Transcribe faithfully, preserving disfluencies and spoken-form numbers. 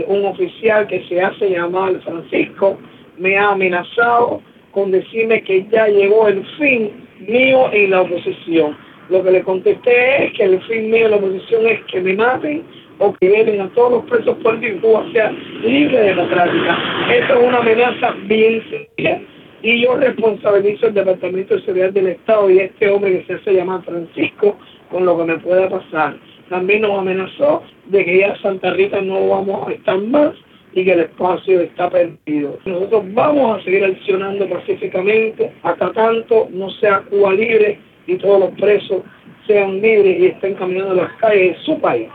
Un oficial que se hace llamar Francisco me ha amenazado con decirme que ya llegó el fin mío en la oposición. Lo que le contesté es que el fin mío en la oposición es que me maten o que lleven a todos los presos políticos y Cuba sea libre y democrática. Esto es una amenaza bien seria y yo responsabilizo el Departamento de Seguridad del Estado y este hombre que se hace llamar Francisco con lo que me pueda pasar. También nos amenazó de que ya Santa Rita no vamos a estar más y que el espacio está perdido. Nosotros vamos a seguir accionando pacíficamente hasta tanto no sea Cuba libre y todos los presos sean libres y estén caminando en las calles de su país.